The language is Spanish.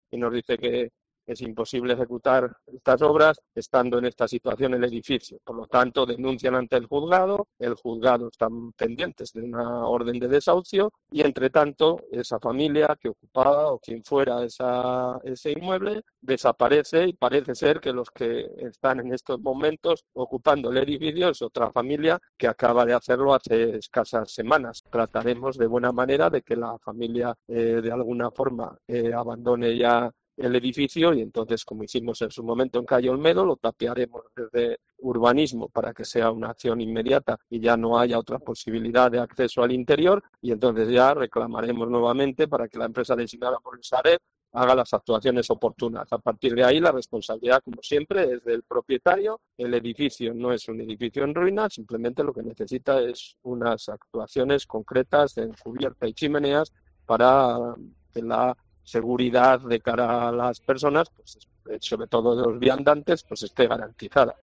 y nos dice que es imposible ejecutar estas obras estando en esta situación el edificio. Por lo tanto, denuncian ante el juzgado están pendientes de una orden de desahucio y, entre tanto, esa familia que ocupaba o quien fuera ese inmueble desaparece y parece ser que los que están en estos momentos ocupando el edificio es otra familia que acaba de hacerlo hace escasas semanas. Trataremos de buena manera de que la familia de alguna forma abandone ya el edificio y entonces, como hicimos en su momento en Calle Olmedo, lo tapiaremos desde urbanismo para que sea una acción inmediata y ya no haya otra posibilidad de acceso al interior y entonces ya reclamaremos nuevamente para que la empresa designada por el Sareb haga las actuaciones oportunas. A partir de ahí, la responsabilidad, como siempre, es del propietario. El edificio no es un edificio en ruinas, simplemente lo que necesita es unas actuaciones concretas en cubierta y chimeneas para que la seguridad de cara a las personas, pues sobre todo de los viandantes, pues esté garantizada.